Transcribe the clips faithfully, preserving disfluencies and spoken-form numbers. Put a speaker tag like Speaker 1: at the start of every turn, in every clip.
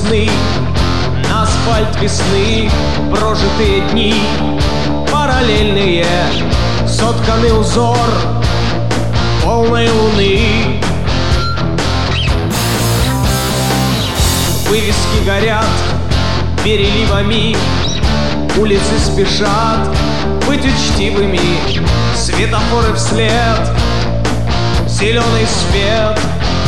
Speaker 1: сны, на асфальт весны прожитые дни, параллельные, сотканный узор полной луны. Вывески горят переливами, улицы спешат быть учтивыми, светофоры вслед, зеленый свет.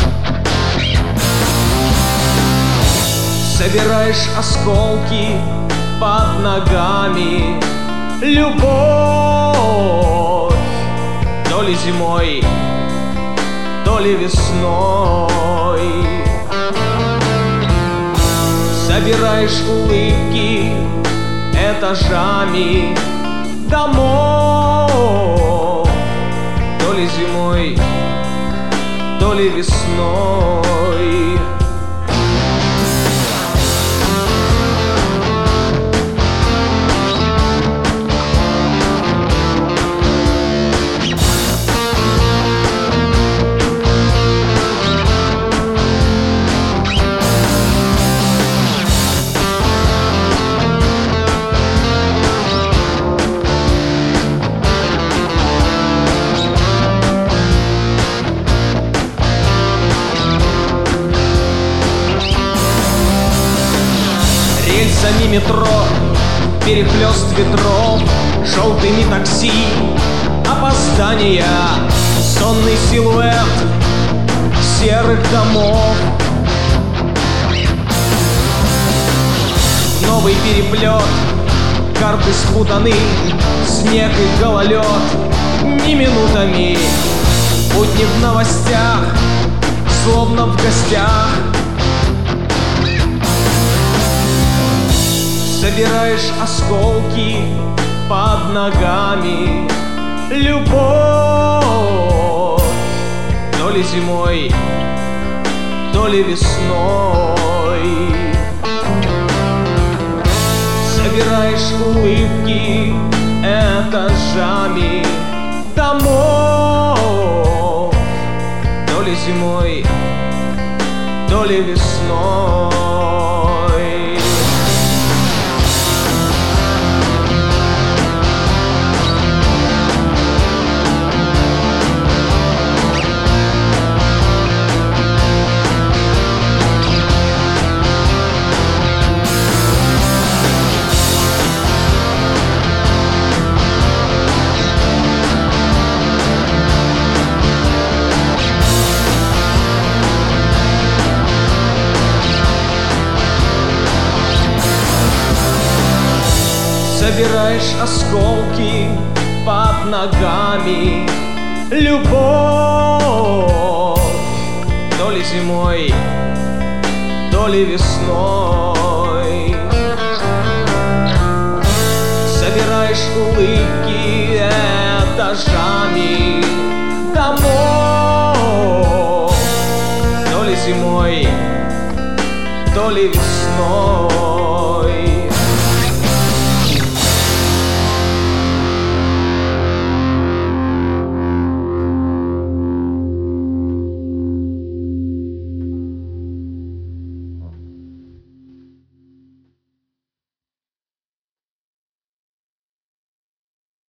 Speaker 1: Собираешь осколки под ногами, любовь то ли зимой, то ли весной. Собираешь улыбки этажами домов, то ли зимой, то ли весной. Рельсами метро, перехлёст ветров, желтыми такси, опоздания, сонный силуэт серых домов. Новый переплет, карты спутаны, снег и гололед, ни минутами, будни в новостях, словно в гостях. Собираешь осколки под ногами, любовь то ли зимой, то ли весной. Собираешь улыбки этажами домов, то ли зимой, то ли весной. Собираешь осколки под ногами, любовь то ли зимой, то ли весной. Собираешь улыбки этажами домов, то ли зимой, то ли весной.